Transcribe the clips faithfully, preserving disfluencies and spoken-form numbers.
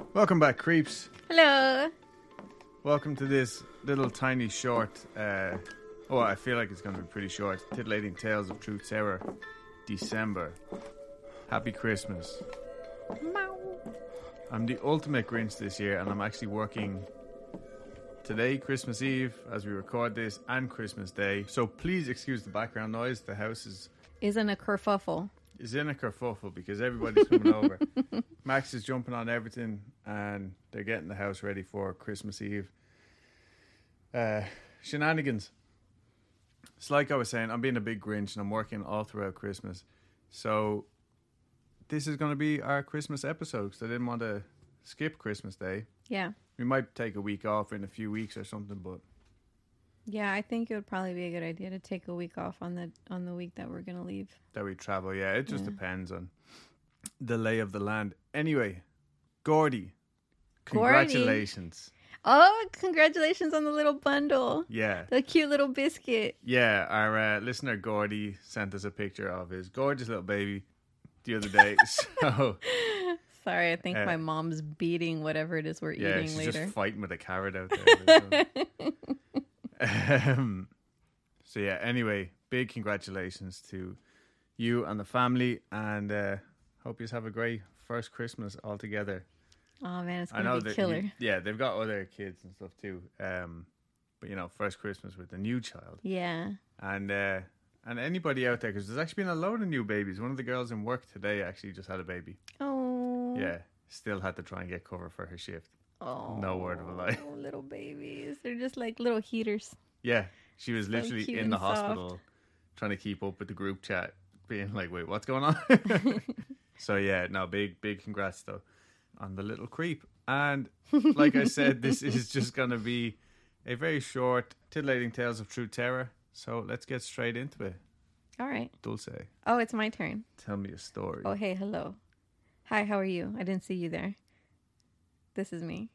Welcome back, creeps. Hello. Welcome to this little tiny short, uh, oh, I feel like it's going to be pretty short, Titillating Tales of Truth Terror, December. Happy Christmas. Meow. I'm the ultimate Grinch this year, and I'm actually working today, Christmas Eve, as we record this, and Christmas Day. So please excuse the background noise. The house is... Isn't a kerfuffle. is in a kerfuffle because everybody's coming over. Max is jumping on everything, and they're getting the house ready for Christmas Eve. Uh, shenanigans. It's like I was saying, I'm being a big Grinch, and I'm working all throughout Christmas. So this is going to be our Christmas episode, because I didn't want to skip Christmas Day. Yeah. We might take a week off in a few weeks or something, but... Yeah, I think it would probably be a good idea to take a week off on the on the week that we're going to leave. That we travel, yeah. It just Yeah. depends on the lay of the land. Anyway, Gordy, Gordy. congratulations. Oh, congratulations on the little bundle. Yeah. The cute little biscuit. Yeah, our uh, listener Gordy sent us a picture of his gorgeous little baby the other day. So, Sorry, I think Uh, my mom's beating whatever it is we're yeah, eating she's later. just fighting with a carrot out there. um, so, yeah, anyway, big congratulations to you and the family, and uh, hope you have a great first Christmas all together. Oh, man, it's I going know to be that killer. you- yeah, they've got other kids and stuff too. Um, but you know, first Christmas with a new child, Yeah. and uh, and anybody out there, because there's actually been a load of new babies. One of the girls in work today actually just had a baby. Oh. Yeah, still had to try and get cover for her shift. Oh. No word of a lie. Little babies. They're just like little heaters. Yeah, she was So literally cute in the and soft. hospital trying to keep up with the group chat, being like, "Wait, what's going on?" So yeah, no, big big congrats though on the little creep. And like I said, this is just going to be a very short Titillating Tales of True Terror. So let's get straight into it. All right. Dulce, Oh, it's my turn. tell me a story. Oh, hey, hello. Hi, how are you? I didn't see you there. This is me.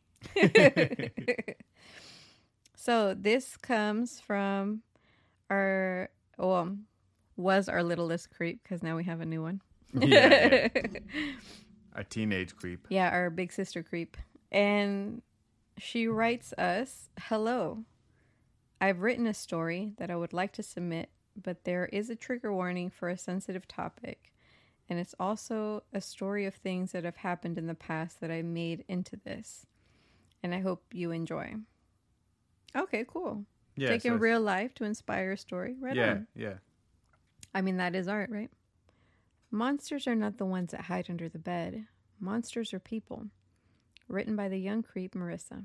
So this comes from our, well, was our littlest creep, because now we have a new one. Yeah, yeah. A teenage creep. Yeah, our big sister creep. And she writes us, hello. I've written a story that I would like to submit, but there is a trigger warning for a sensitive topic. And it's also a story of things that have happened in the past that I made into this. And I hope you enjoy. Okay, cool. Yeah, Taking so- real life to inspire a story. Right yeah, on. yeah. I mean, that is art, right? Monsters are not the ones that hide under the bed. Monsters are people. Written by the young creep Marissa.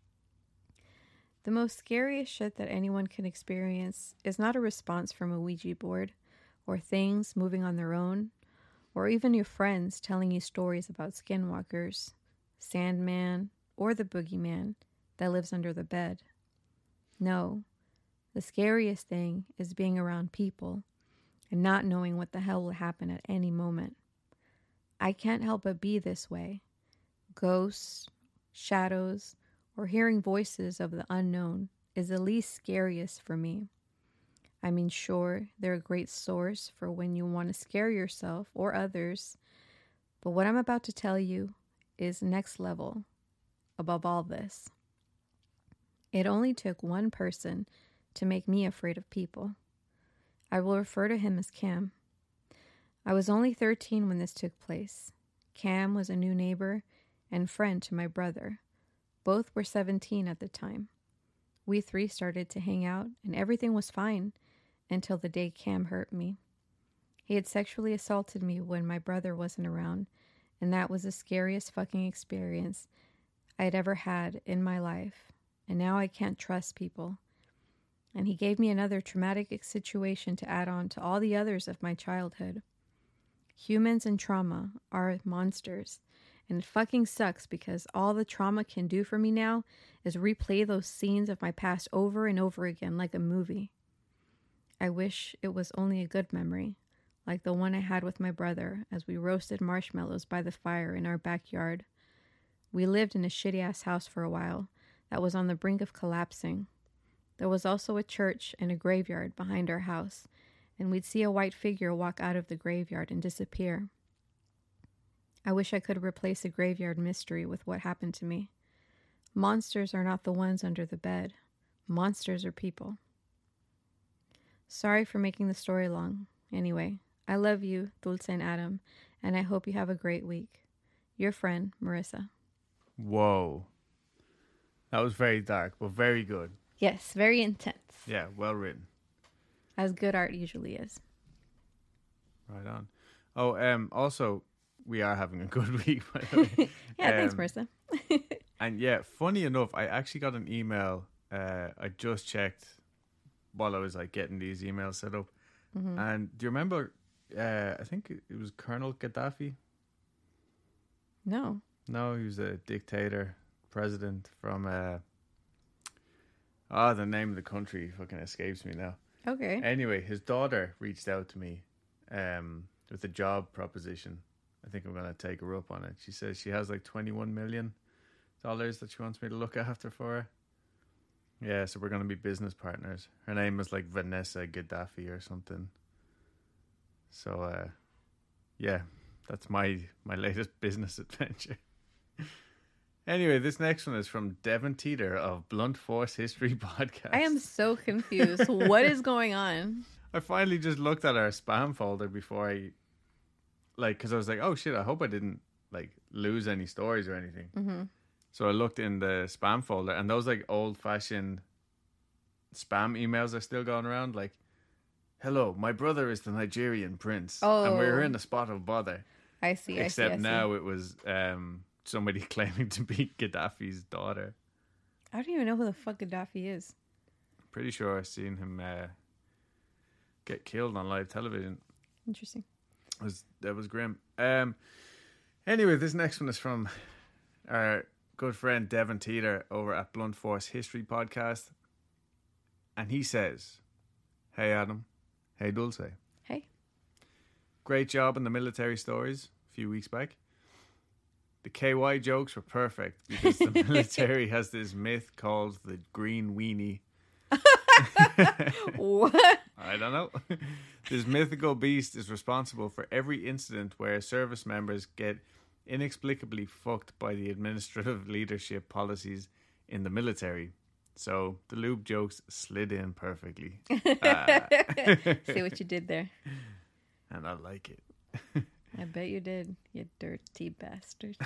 The most scariest shit that anyone can experience is not a response from a Ouija board, or things moving on their own, or even your friends telling you stories about skinwalkers, Sandman, or the boogeyman that lives under the bed. No, the scariest thing is being around people and not knowing what the hell will happen at any moment. I can't help but be this way. Ghosts, shadows, or hearing voices of the unknown is the least scariest for me. I mean, sure, they're a great source for when you want to scare yourself or others, but what I'm about to tell you is next level above all this. It only took one person to make me afraid of people. I will refer to him as Cam. I was only thirteen when this took place. Cam was a new neighbor and friend to my brother. Both were seventeen at the time. We three started to hang out, and everything was fine until the day Cam hurt me. He had sexually assaulted me when my brother wasn't around, and that was the scariest fucking experience I had ever had in my life. And now I can't trust people. And he gave me another traumatic situation to add on to all the others of my childhood. Humans and trauma are monsters. And it fucking sucks because all the trauma can do for me now is replay those scenes of my past over and over again like a movie. I wish it was only a good memory, like the one I had with my brother as we roasted marshmallows by the fire in our backyard. We lived in a shitty-ass house for a while that was on the brink of collapsing. There was also a church and a graveyard behind our house, and we'd see a white figure walk out of the graveyard and disappear. I wish I could replace a graveyard mystery with what happened to me. Monsters are not the ones under the bed. Monsters are people. Sorry for making the story long. Anyway, I love you, Dulce and Adam, and I hope you have a great week. Your friend, Marissa. Whoa. That was very dark, but very good. Yes, very intense. Yeah, well written. As good art usually is. Right on. Oh, um, also, we are having a good week, by the way. Yeah, um, thanks, Marissa. And yeah, funny enough, I actually got an email. Uh, I just checked while I was like getting these emails set up. Mm-hmm. And do you remember, uh, I think it was Colonel Gaddafi? No. No, he was a dictator, president from, uh, oh, the name of the country fucking escapes me now. Okay. Anyway, his daughter reached out to me um, with a job proposition. I think I'm going to take her up on it. She says she has like twenty-one million dollars that she wants me to look after for her. Yeah, so we're going to be business partners. Her name is like Vanessa Gaddafi or something. So, uh, yeah, that's my, my latest business adventure. Anyway, this next one is from Devin Teeter of Blunt Force History Podcast. I am so confused. What is going on? I finally just looked at our spam folder before I, like, because I was like, oh shit, I hope I didn't, like, lose any stories or anything. Mm-hmm. So I looked in the spam folder, and those, like, old-fashioned spam emails are still going around, like, hello, my brother is the Nigerian prince, Oh. and we're in a spot of bother. I see, Except I see, I see. now it was um, somebody claiming to be Gaddafi's daughter. I don't even know who the fuck Gaddafi is. Pretty sure I've seen him uh, get killed on live television. Interesting. It was, that was grim. Um, anyway, this next one is from our good friend Devin Teeter over at Blunt Force History Podcast. And he says, hey Adam, hey Dulce. Hey. Great job in the military stories a few weeks back. The K Y jokes were perfect because the military has this myth called the green weenie. What? I don't know. This mythical beast is responsible for every incident where service members get inexplicably fucked by the administrative leadership policies in the military. So the lube jokes slid in perfectly. Ah. See what you did there. And I like it. I bet you did, you dirty bastard.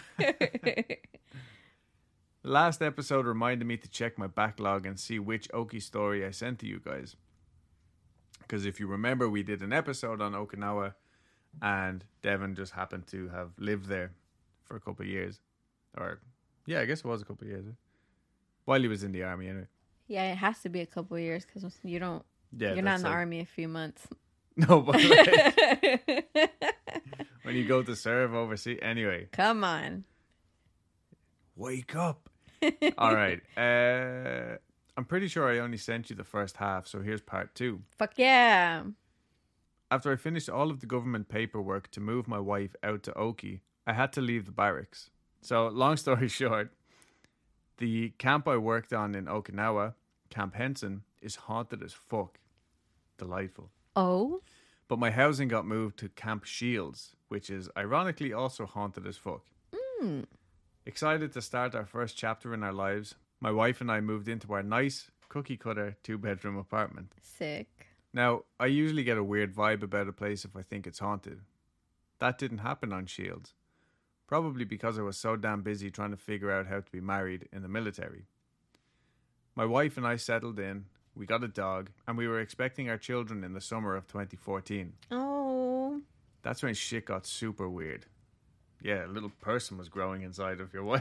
The last episode reminded me to check my backlog and see which Oki story I sent to you guys. Because if you remember, we did an episode on Okinawa, and Devin just happened to have lived there for a couple of years. Or, yeah, I guess it was a couple of years. While he was in the army, anyway. Yeah, it has to be a couple of years because you don't. Yeah, you're not in that's the like- army a few months. No, but like, when you go to serve overseas. Anyway, Come on. wake up. All right. Uh, I'm pretty sure I only sent you the first half, so here's part two. Fuck yeah. After I finished all of the government paperwork to move my wife out to Oki, I had to leave the barracks. So, long story short, the camp I worked on in Okinawa, Camp Henson, is haunted as fuck. Delightful. Oh? But my housing got moved to Camp Shields, which is ironically also haunted as fuck. Mm. Excited to start our first chapter in our lives, my wife and I moved into our nice, cookie-cutter, two-bedroom apartment. Sick. Now, I usually get a weird vibe about a place if I think it's haunted. That didn't happen on Shields. Probably because I was so damn busy trying to figure out how to be married in the military. My wife and I settled in, we got a dog, and we were expecting our children in the summer of twenty fourteen. Oh. That's when shit got super weird. Yeah, a little person was growing inside of your wife.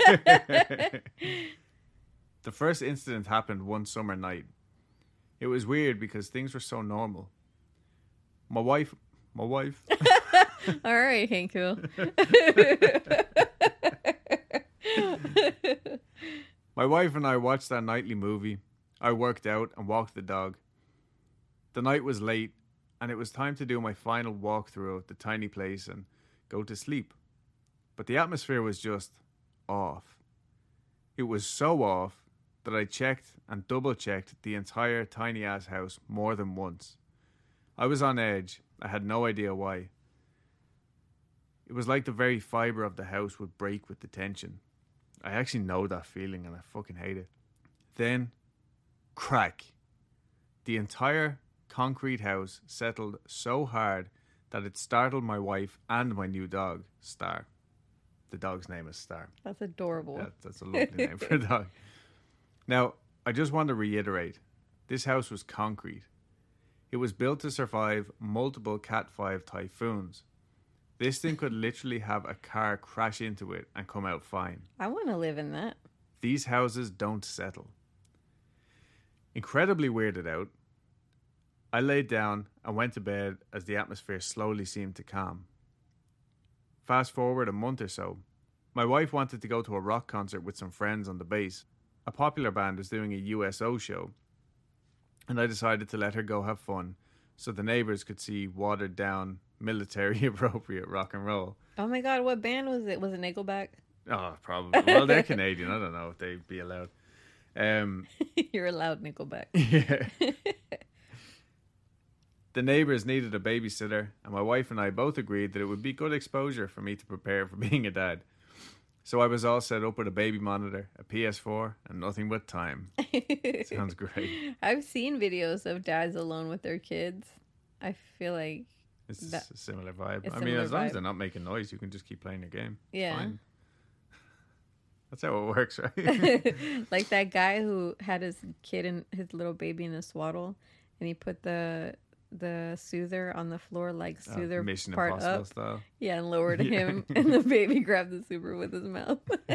The first incident happened one summer night. It was weird because things were so normal. My wife... My wife... All right, Hanku. My wife and I watched our nightly movie. I worked out and walked the dog. The night was late, and it was time to do my final walkthrough of the tiny place and go to sleep. But the atmosphere was just off. It was so off that I checked and double-checked the entire tiny-ass house more than once. I was on edge. I had no idea why. It was like the very fibre of the house would break with the tension. I actually know that feeling and I fucking hate it. Then, crack. The entire concrete house settled so hard that it startled my wife and my new dog, Star. The dog's name is Star. That's adorable. Yeah, that's a lovely name for a dog. Now, I just want to reiterate, this house was concrete. It was built to survive multiple Cat five typhoons. This thing could literally have a car crash into it and come out fine. I want to live in that. These houses don't settle. Incredibly weirded out, I laid down and went to bed as the atmosphere slowly seemed to calm. Fast forward a month or so, my wife wanted to go to a rock concert with some friends on the base. A popular band was doing a U S O show, and I decided to let her go have fun so the neighbours could see watered down, military appropriate rock and roll. Oh my god, what band was it? Was it Nickelback? Oh, probably. Well, they're Canadian. I don't know if they'd be allowed. Um, You're allowed Nickelback. Yeah. The neighbours needed a babysitter, and my wife and I both agreed that it would be good exposure for me to prepare for being a dad. So I was all set up with a baby monitor, a P S four, and nothing but time. Sounds great. I've seen videos of dads alone with their kids. I feel like It's that, a similar vibe. a I mean, similar as long as vibe. they're not making noise, you can just keep playing your game. Yeah. Fine. That's how it works, right? like that guy who had his kid and his little baby in a swaddle, and he put the the soother on the floor, like Uh, soother Mission part Impossible up. style. Yeah, and lowered Yeah. him, and the baby grabbed the super with his mouth.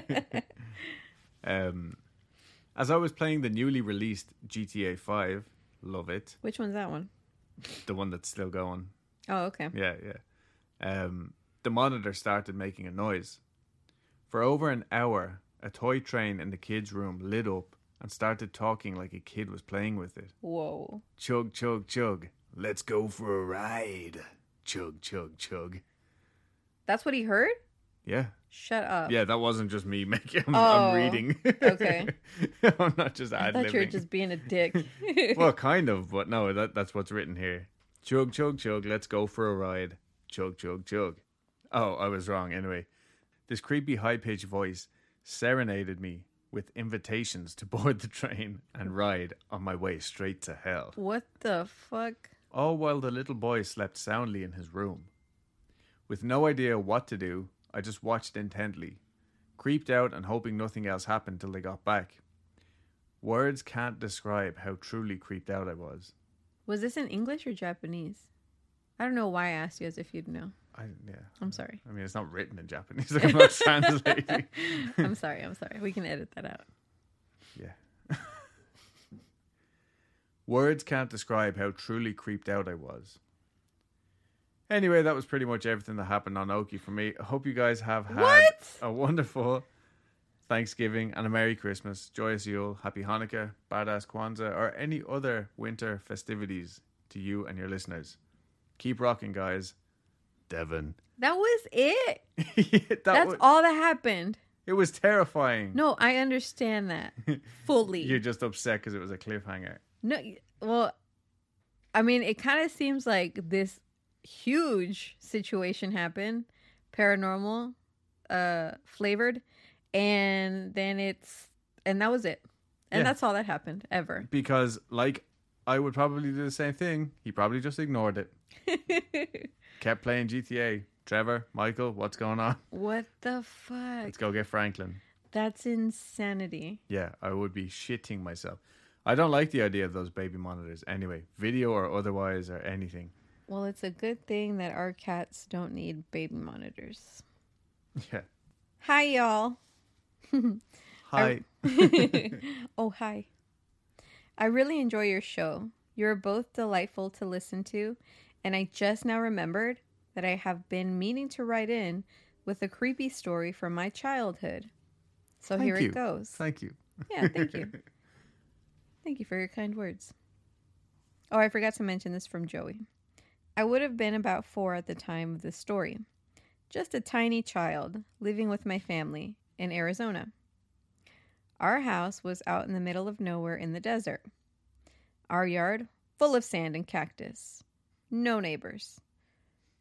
Um, as I was playing the newly released G T A five, love it, Which one's that one? the one that's still going. Oh, okay. Yeah, yeah. Um, the monitor started making a noise. For over an hour, a toy train in the kids' room lit up and started talking like a kid was playing with it. Whoa. Chug, chug, chug. Let's go for a ride. Chug, chug, chug. That's what he heard? Yeah. Shut up. Yeah, that wasn't just me making. I'm, Oh, I'm reading. okay. I'm not just I ad thought you were libbing. just being a dick. Well, kind of, but no, that that's what's written here. Chug, chug, chug. Let's go for a ride. Chug, chug, chug. Oh, I was wrong. Anyway, this creepy high-pitched voice serenaded me with invitations to board the train and ride on my way straight to hell. What the fuck? All while the little boy slept soundly in his room. With no idea what to do, I just watched intently, creeped out and hoping nothing else happened till they got back. Words can't describe how truly creeped out I was. Was this in English or Japanese? I don't know why I asked you as if you'd know. I yeah. I'm sorry. I mean, it's not written in Japanese. Like, I'm not translating. I'm sorry. I'm sorry. We can edit that out. Yeah. Words can't describe how truly creeped out I was. Anyway, that was pretty much everything that happened on Oki for me. I hope you guys have had What? a wonderful Thanksgiving and a Merry Christmas, joyous Yule, Happy Hanukkah, Badass Kwanzaa, or any other winter festivities to you and your listeners. Keep rocking, guys. Devon. That was it. Yeah, that That's was, all that happened. it was terrifying. No, I understand that fully. You're just upset because it was a cliffhanger. No, well, I mean, it kind of seems like this huge situation happened, paranormal, uh, flavored, and then it's, and that was it. And Yeah. that's all that happened, ever. Because, like, I would probably do the same thing. He probably just ignored it. Kept playing G T A. Trevor, Michael, what's going on? What the fuck? Let's go get Franklin. That's insanity. Yeah, I would be shitting myself. I don't like the idea of those baby monitors anyway, video or otherwise or anything. Well, it's a good thing that our cats don't need baby monitors. Yeah. Hi, y'all. Hi. Oh, hi. I really enjoy your show. You're both delightful to listen to, and I just now remembered that I have been meaning to write in with a creepy story from my childhood. So Thank here you. it goes. Thank you. Yeah, thank you. Thank you for your kind words. Oh, I forgot to mention this from Joey. I would have been about four at the time of this story. Just a tiny child living with my family in Arizona. Our house was out in the middle of nowhere in the desert. Our yard full of sand and cactus. No neighbors.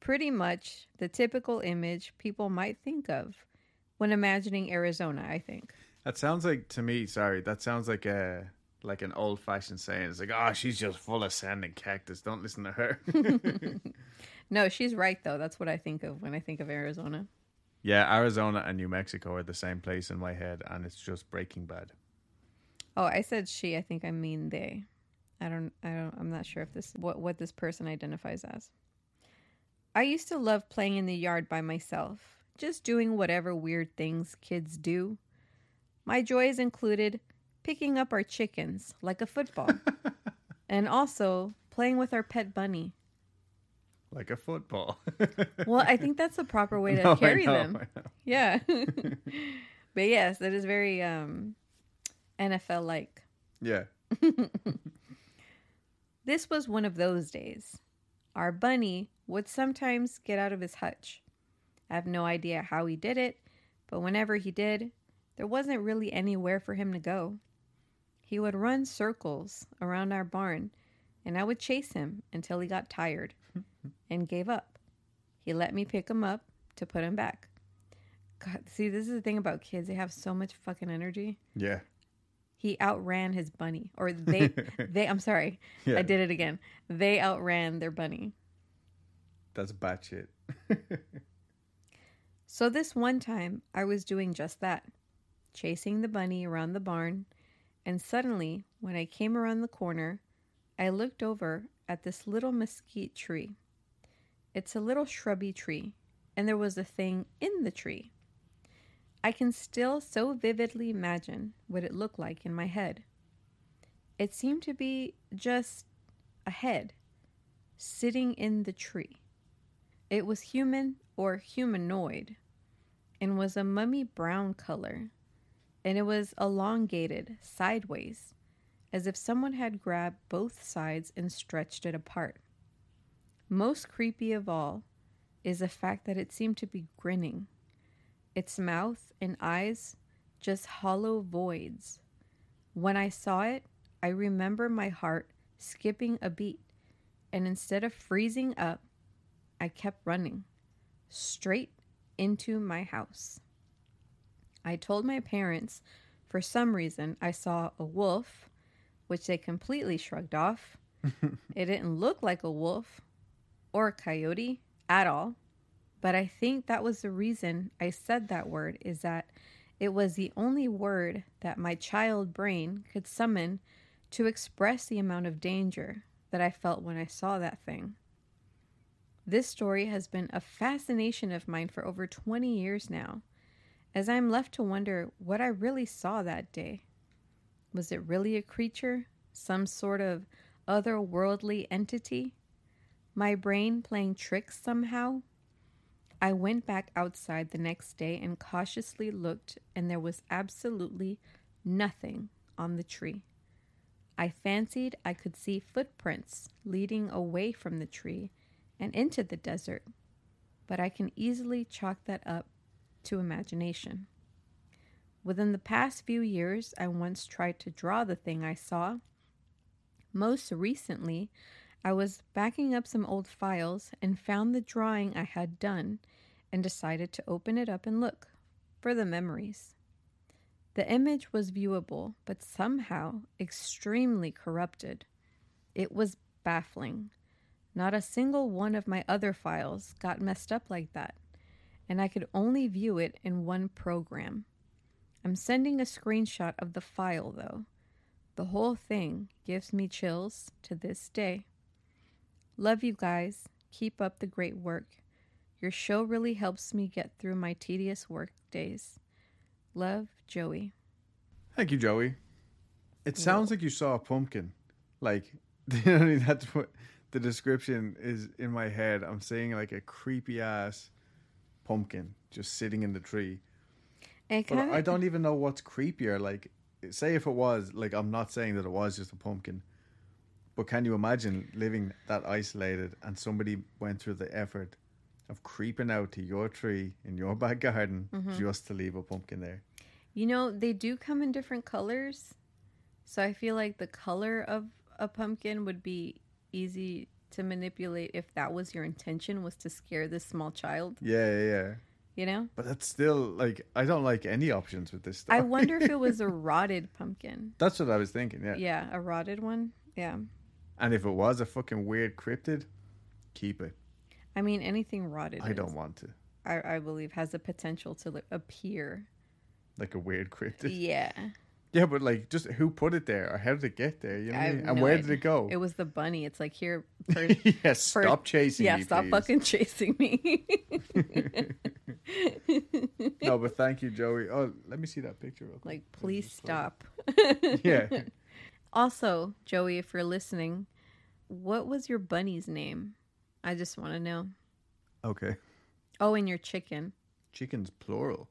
pretty much the typical image people might think of when imagining Arizona, I think. That sounds like, to me, sorry, that sounds like a like an old fashioned saying. It's like, oh, she's just full of sand and cactus. Don't listen to her. No, she's right, though. That's what I think of when I think of Arizona. Yeah, Arizona and New Mexico are the same place in my head, and it's just Breaking Bad. Oh, I said she. I think I mean they. I don't. I don't. I'm not sure if this what what this person identifies as. I used to love playing in the yard by myself, just doing whatever weird things kids do. My joys included picking up our chickens like a football, and also playing with our pet bunny. Like a football. Well, I think that's the proper way to No, I carry know, them. I know. Yeah. But yes, that is very um, N F L-like. Yeah. This was one of those days. Our bunny would sometimes get out of his hutch. I have no idea how he did it, but whenever he did, there wasn't really anywhere for him to go. He would run circles around our barn, and I would chase him until he got tired and gave up. He let me pick him up to put him back. God, see, this is the thing about kids. They have so much fucking energy. Yeah. He outran his bunny. Or they, they, I'm sorry. Yeah. I did it again. They outran their bunny. That's batshit. So this one time, I was doing just that. Chasing the bunny around the barn. And suddenly, when I came around the corner, I looked over at this little mesquite tree. It's a little shrubby tree, and there was a thing in the tree. I can still so vividly imagine what it looked like in my head. It seemed to be just a head sitting in the tree. It was human or humanoid and was a mummy brown color, and it was elongated sideways, as if someone had grabbed both sides and stretched it apart. Most creepy of all is the fact that it seemed to be grinning. Its mouth and eyes just hollow voids. When I saw it, I remember my heart skipping a beat, and instead of freezing up, I kept running straight into my house. I told my parents for some reason I saw a wolf, which they completely shrugged off. It didn't look like a wolf or a coyote at all, but I think that was the reason I said that word, is that it was the only word that my child brain could summon to express the amount of danger that I felt when I saw that thing. This story has been a fascination of mine for over twenty years now, as I'm left to wonder what I really saw that day. Was it really a creature? Some sort of otherworldly entity? My brain playing tricks somehow? I went back outside the next day and cautiously looked, and there was absolutely nothing on the tree. I fancied I could see footprints leading away from the tree and into the desert, but I can easily chalk that up to imagination. Within the past few years, I once tried to draw the thing I saw. Most recently, I was backing up some old files and found the drawing I had done and decided to open it up and look for the memories. The image was viewable, but somehow extremely corrupted. It was baffling. Not a single one of my other files got messed up like that, and I could only view it in one program. I'm sending a screenshot of the file, though. The whole thing gives me chills to this day. Love you guys. Keep up the great work. Your show really helps me get through my tedious work days. Love, Joey. Thank you, Joey. It sounds like you saw a pumpkin. Like, you know, that's what the description is in my head. I'm seeing like a creepy ass pumpkin just sitting in the tree. And But kinda, I don't even know what's creepier. Like, say if it was, like, I'm not saying that it was just a pumpkin, but can you imagine living that isolated and somebody went through the effort of creeping out to your tree in your back garden Mm-hmm. just to leave a pumpkin there? You know, they do come in different colors. So I feel like the color of a pumpkin would be easy to manipulate if that was your intention, was to scare this small child, Yeah, yeah, yeah. you know? But that's still, like, I don't like any options with this stuff. I wonder if it was a rotted pumpkin. That's what I was thinking, yeah. Yeah, a rotted one. Yeah. And if it was a fucking weird cryptid, keep it. I mean, anything rotted. I is, don't want to. I, I believe has the potential to like, appear. Like a weird cryptid. Yeah. Yeah, but like, just who put it there or how did it get there? You know what I I mean? have And no where idea. did it go? It was the bunny. It's like, here. Per, yeah, stop chasing yeah, me, stop please. fucking chasing me. No, but thank you, Joey. Oh, let me see that picture real quick. Like, please stop. Yeah. Also, Joey, if you're listening, what was your bunny's name? I just want to know. Okay. Oh, and your chicken. Chicken's plural.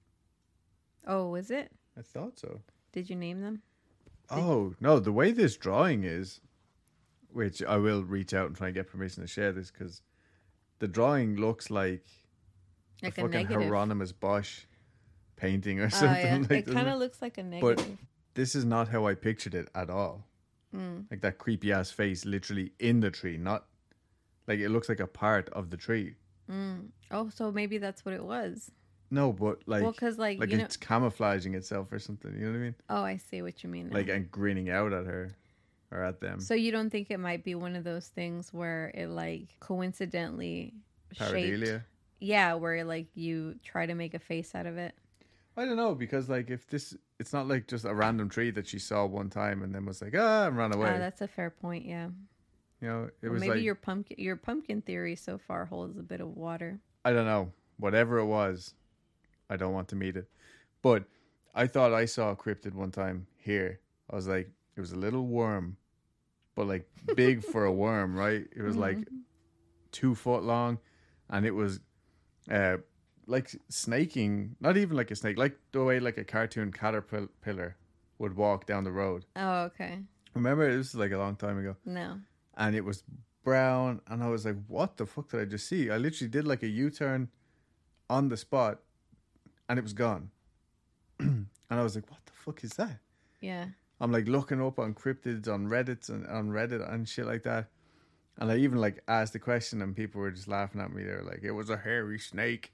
Oh, was it? I thought so. Did you name them? Oh, no, the way this drawing is, which I will reach out and try and get permission to share this, because the drawing looks like, Like a a, fucking negative. Hieronymus Bosch painting or Oh, something yeah. like It that. kind of looks like a negative. But this is not how I pictured it at all. Mm. Like that creepy ass face literally in the tree, not like it looks like a part of the tree. Mm. Oh, so maybe that's what it was. No, but like, Well, 'cause, like, like you know- it's camouflaging itself or something. You know what I mean? Oh, I see what you mean now. Like, and grinning out at her or at them. So you don't think it might be one of those things where it like coincidentally shaped? Pareidolia. Yeah, where like you try to make a face out of it. I don't know, because like if this, it's not like just a random tree that she saw one time and then was like, ah, and ran away. Ah, that's a fair point. Yeah. You know, it Well, was maybe like, your pumpkin your pumpkin theory so far holds a bit of water. I don't know, whatever it was, I don't want to meet it. But I thought I saw a cryptid one time here. I was like, it was a little worm, but like big for a worm, right? It was like two foot long, and it was uh like snaking, not even like a snake, like the way like a cartoon caterpillar would walk down the road. Oh, okay. Remember, this was like a long time ago, No. and it was brown, and I was like, what the fuck did I just see? I literally did like a U-turn on the spot, and it was gone. And I was like, what the fuck is that? Yeah. I'm like looking up on cryptids on Reddit and on Reddit and shit like that. And I even like asked the question and people were just laughing at me. They were like, it was a hairy snake.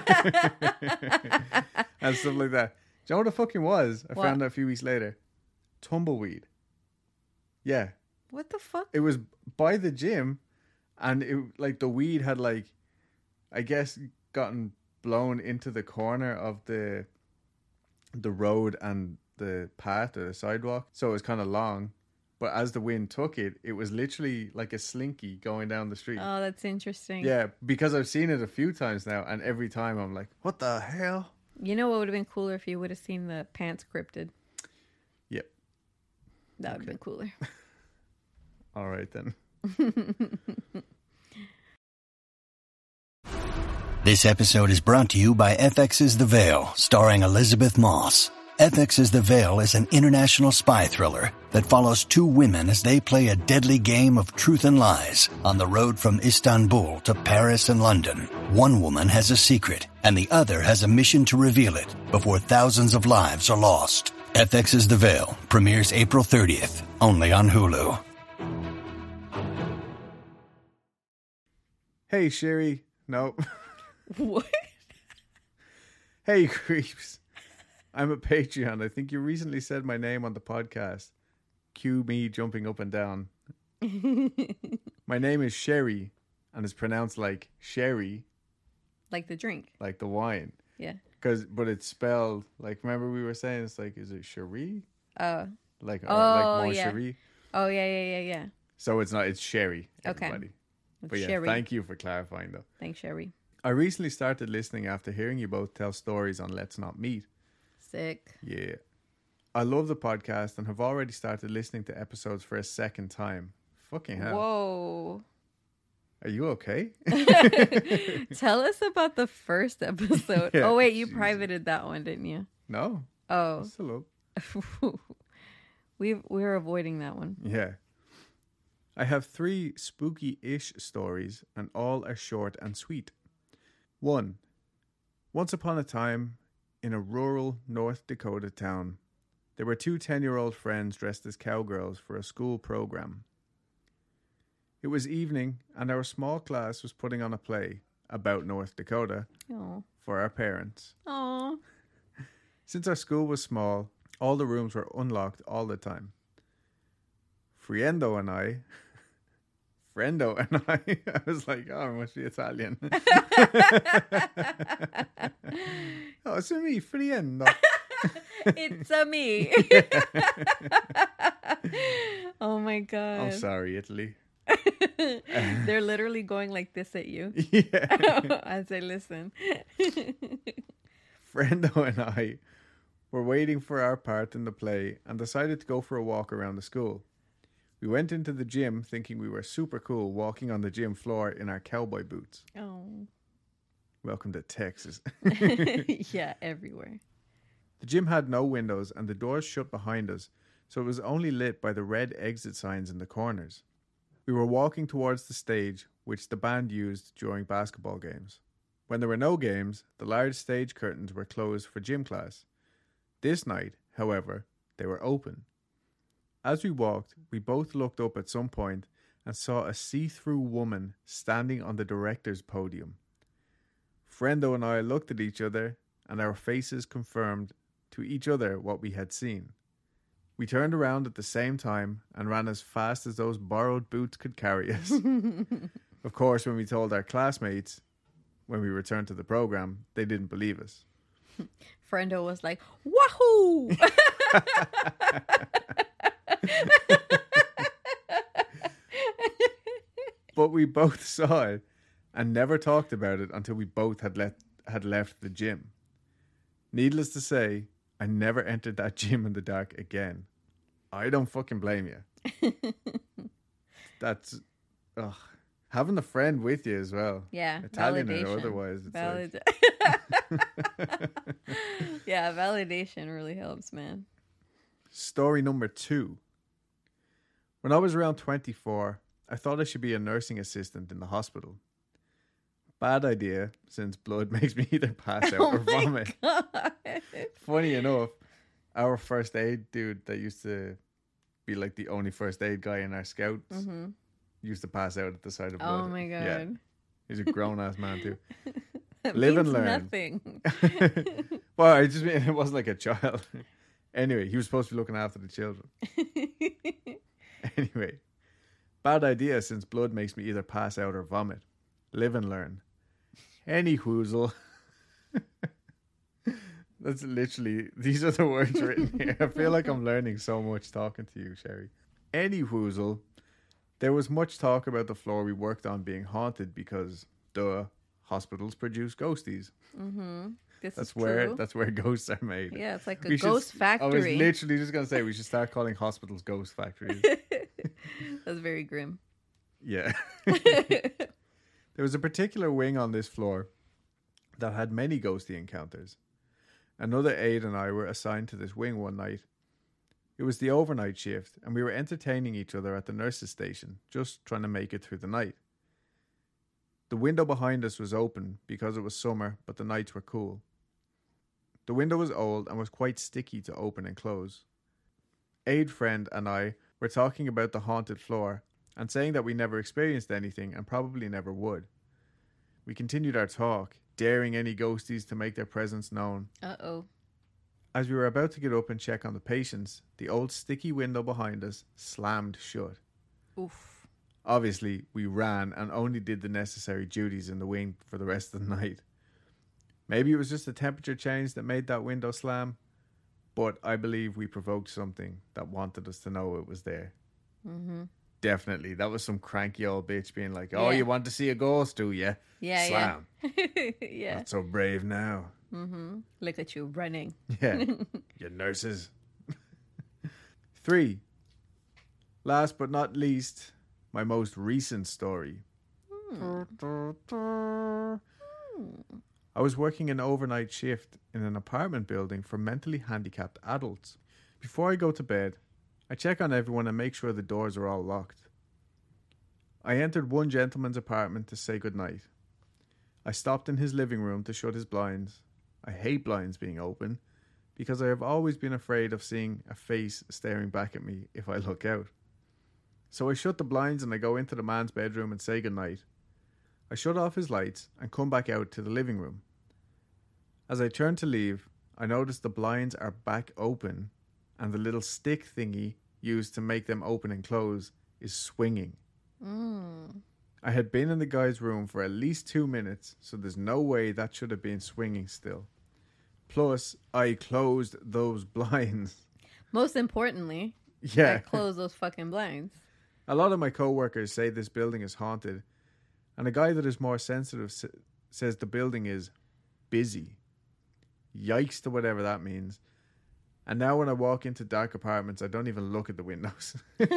And stuff like that. Do you know what it fucking was? I What? found out a few weeks later. Tumbleweed. Yeah. What the fuck? It was by the gym, and it like the weed had like, I guess, gotten blown into the corner of the the road and the path or the sidewalk, so it was kind of long. But as the wind took it, it was literally like a slinky going down the street. Oh, that's interesting. Yeah, because I've seen it a few times now, and every time I'm like, what the hell? You know what would have been cooler if you would have seen the pants cryptid? Yep. That would have been cooler. All right then. This episode is brought to you by F X's The Veil, starring Elizabeth Moss. F X's The Veil is an international spy thriller that follows two women as they play a deadly game of truth and lies on the road from Istanbul to Paris and London. One woman has a secret, and the other has a mission to reveal it before thousands of lives are lost. F X's The Veil premieres April thirtieth, only on Hulu. Hey, Sherry. No. What? Hey, creeps. I'm a Patreon. I think you recently said my name on the podcast. Cue me jumping up and down. My name is Sherry, and it's pronounced like sherry, Like the drink. like the wine. Yeah. Cause, but it's spelled like, remember we were saying it's like, is it Cherie? Oh. Like, or Oh, like more yeah. Cherie? Oh, yeah, yeah, yeah, yeah. So it's not, it's Sherry, Okay. everybody. It's But yeah, Sherry. thank you for clarifying though. Thanks, Sherry. I recently started listening after hearing you both tell stories on Let's Not Meet. Sick. Yeah. I love the podcast and have already started listening to episodes for a second time. Fucking hell. Whoa. Are you okay? Tell us about the first episode. Yeah, oh, wait, you Jesus. privated that one, didn't you? No. Oh. Still up. we we're avoiding that one. Yeah. I have three spooky-ish stories, and all are short and sweet. One. Once upon a time, in a rural North Dakota town, there were two ten-year-old friends dressed as cowgirls for a school program. It was evening, and our small class was putting on a play about North Dakota Oh. for our parents. Oh. Since our school was small, all the rooms were unlocked all the time. Friendo and I, Friendo and I, I was like, oh, it must be Italian. Oh, it's me, Friendo. It's a me. Oh my god. I'm sorry, Italy. They're literally going like this at you Yeah. as they listen. Friendo and I were waiting for our part in the play and decided to go for a walk around the school. We went into the gym thinking we were super cool, walking on the gym floor in our cowboy boots. Oh. Welcome to Texas. Yeah, everywhere. The gym had no windows and the doors shut behind us, so it was only lit by the red exit signs in the corners. We were walking towards the stage, which the band used during basketball games. When there were no games, the large stage curtains were closed for gym class. This night, however, they were open. As we walked, we both looked up at some point and saw a see-through woman standing on the director's podium. Friendo and I looked at each other, and our faces confirmed to each other what we had seen. We turned around at the same time and ran as fast as those borrowed boots could carry us. Of course, when we told our classmates, when we returned to the program, they didn't believe us. Friendo was like, wahoo! But we both saw it and never talked about it until we both had left had left the gym. Needless to say, I never entered that gym in the dark again. I don't fucking blame you. That's ugh. Having a friend with you as well. Yeah, Italian validation. or otherwise. It's Valid- like... Yeah, validation really helps, man. Story number two. When I was around twenty-four, I thought I should be a nursing assistant in the hospital. Bad idea, since blood makes me either pass out Oh or my vomit. God. Funny enough, our first aid dude that used to be like the only first aid guy in our scouts Mm-hmm. used to pass out at the sight of blood. Oh my god. Yeah, he's a grown ass man too. That Live and means learn. Nothing. Well, I just mean it wasn't like a child. Anyway, he was supposed to be looking after the children. Anyway, bad idea since blood makes me either pass out or vomit. Live and learn. Any whoozle. That's literally, these are the words written here. I feel like I'm learning so much talking to you, Sherry. Any whoozle. There was much talk about the floor we worked on being haunted because, duh, hospitals produce ghosties. Mm-hmm. This That's is where true. that's where ghosts are made. Yeah, it's like a We should- ghost I was factory. literally just gonna say we should start calling hospitals ghost factories. That's very grim. Yeah. There was a particular wing on this floor that had many ghosty encounters. Another aide and I were assigned to this wing one night. It was the overnight shift, and we were entertaining each other at the nurse's station, just trying to make it through the night. The window behind us was open because it was summer, but the nights were cool. The window was old and was quite sticky to open and close. Aide friend and I were talking about the haunted floor and saying that we never experienced anything and probably never would. We continued our talk, daring any ghosties to make their presence known. Uh-oh. As we were about to get up and check on the patients, the old sticky window behind us slammed shut. Oof. Obviously, we ran and only did the necessary duties in the wing for the rest of the night. Maybe it was just the temperature change that made that window slam, but I believe we provoked something that wanted us to know it was there. Mm-hmm. Definitely. That was some cranky old bitch being like, oh, Yeah. you want to see a ghost, do you? Yeah, Slam. yeah. Yeah. Not so brave now. Mm-hmm. Look at you running. Yeah. You nurses. Three. Last but not least, my most recent story. I was working an overnight shift in an apartment building for mentally handicapped adults. Before I go to bed, I check on everyone and make sure the doors are all locked. I entered one gentleman's apartment to say goodnight. I stopped in his living room to shut his blinds. I hate blinds being open because I have always been afraid of seeing a face staring back at me if I look out. So I shut the blinds and I go into the man's bedroom and say goodnight. I shut off his lights and come back out to the living room. As I turn to leave, I notice the blinds are back open and the little stick thingy used to make them open and close is swinging. Mm. I had been in the guy's room for at least two minutes, so there's no way that should have been swinging still. Plus, I closed those blinds. Most importantly, Yeah. I close those fucking blinds. A lot of my co-workers say this building is haunted, and a guy that is more sensitive s- says the building is busy. Yikes to whatever that means. And now when I walk into dark apartments, I don't even look at the windows.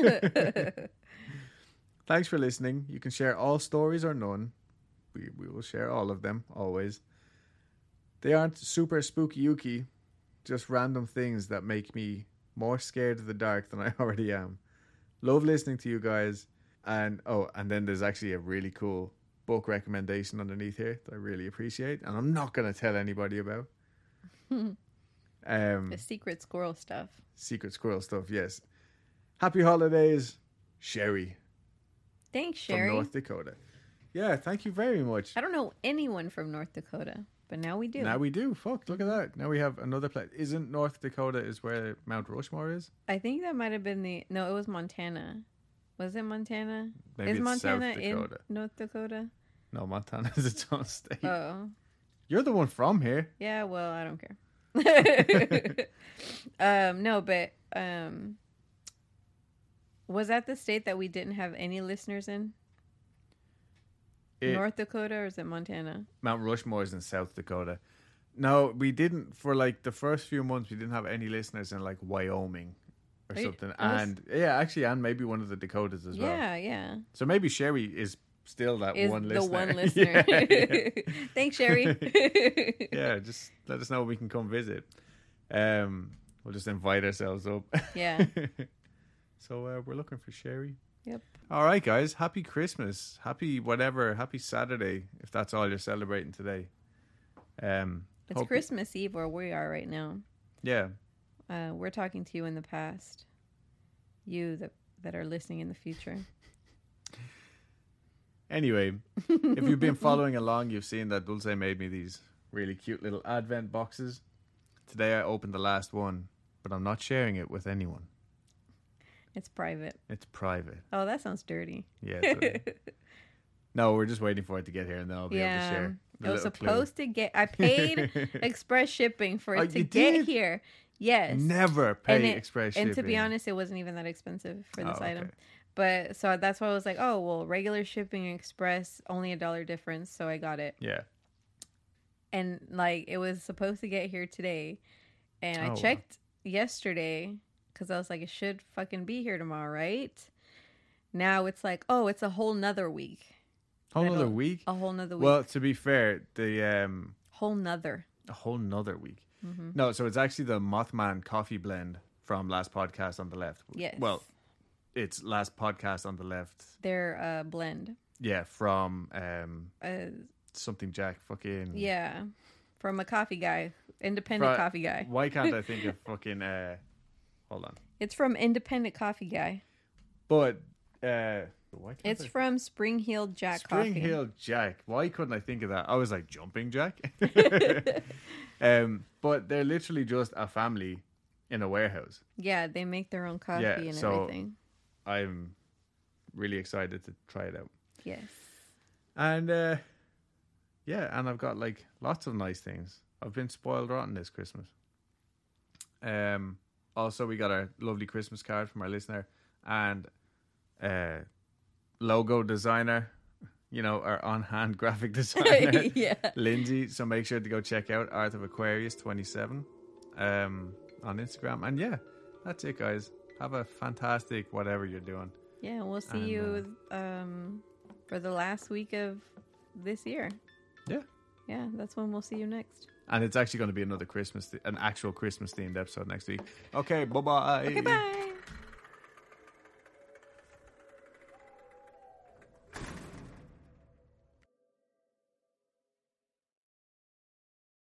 Thanks for listening. You can share all stories or none. We we will share all of them, always. They aren't super spooky-ooky, just random things that make me more scared of the dark than I already am. Love listening to you guys. And oh, and then there's actually a really cool book recommendation underneath here that I really appreciate. And I'm not going to tell anybody about. um, The secret squirrel stuff. Secret squirrel stuff, yes. Happy holidays, Sherry. Thanks, Sherry. From North Dakota. Yeah, thank you very much. I don't know anyone from North Dakota, but now we do. Now we do. Fuck, look at that. Now we have another place. Isn't North Dakota is where Mount Rushmore is? I think that might have been the... No, it was Montana. Was it Montana? Maybe is it's Montana South in Dakota. North Dakota? No, Montana is its own state. Oh. You're the one from here. Yeah, well, I don't care. um, no, but... Um, was that the state that we didn't have any listeners in? It, North Dakota, or is it Montana? Mount Rushmore is in South Dakota. No, we didn't, for like the first few months, we didn't have any listeners in like Wyoming or Wait, something. it was- And yeah, actually, and maybe one of the Dakotas as well. Yeah, yeah. So maybe Sherry is still that Is one the listener. one listener. yeah, yeah. Thanks, Sherry. Yeah, just let us know when we can come visit. Um, we'll just invite ourselves up. Yeah. So uh, we're looking for Sherry. Yep. All right, guys. Happy Christmas. Happy whatever. Happy Saturday, if that's all you're celebrating today. Um, It's hope- Christmas Eve where we are right now. Yeah. Uh, we're talking to you in the past. You that, that are listening in the future. Anyway, if you've been following along, you've seen that Dulce made me these really cute little advent boxes. Today I opened the last one, but I'm not sharing it with anyone. It's private. It's private. Oh, that sounds dirty. Yeah. it's a- no, we're just waiting for it to get here, and then I'll be able to Yeah. share. the It was little clue. supposed to get... I paid express shipping for it Oh, to you get did? here. Yes. Never pay and it- express And shipping. to be honest, it wasn't even that expensive for this Oh, item. okay. But so that's why I was like, oh, well, regular shipping and express, only a dollar difference. So I got it. Yeah. And like, it was supposed to get here today. And I Oh, wow. checked yesterday because I was like, it should fucking be here tomorrow, right? Now it's like, oh, it's a whole nother week. Whole That'll- nother week. A whole nother week. Well, to be fair, the um, whole nother. a whole nother week. Mm-hmm. No, so it's actually the Mothman coffee blend from last podcast on the left. Yes. Well, it's last podcast on the left. Their uh, blend. Yeah, from um Uh, something Jack fucking yeah. From a coffee guy. Independent Fri- coffee guy. Why can't I think of fucking uh hold on. It's from Independent Coffee Guy. But uh why can't It's I from Spring Hill Jack Spring Coffee. Hill Jack. Why couldn't I think of that? I was like Jumping Jack. um but they're literally just a family in a warehouse. Yeah, they make their own coffee Yeah, and so- everything. I'm really excited to try it out. Yes. And uh yeah, and I've got like lots of nice things. I've been spoiled rotten this Christmas. Um also we got our lovely Christmas card from our listener and uh logo designer, you know, our on-hand graphic designer, Yeah. Lindsay. So make sure to go check out Art of Aquarius twenty-seven um on Instagram. And yeah, that's it, guys. Have a fantastic whatever you're doing. Yeah, we'll see And, you um for the last week of this year. Yeah. Yeah, that's when we'll see you next. And it's actually going to be another Christmas, th- an actual Christmas themed episode next week. Okay, bye bye. Okay, bye.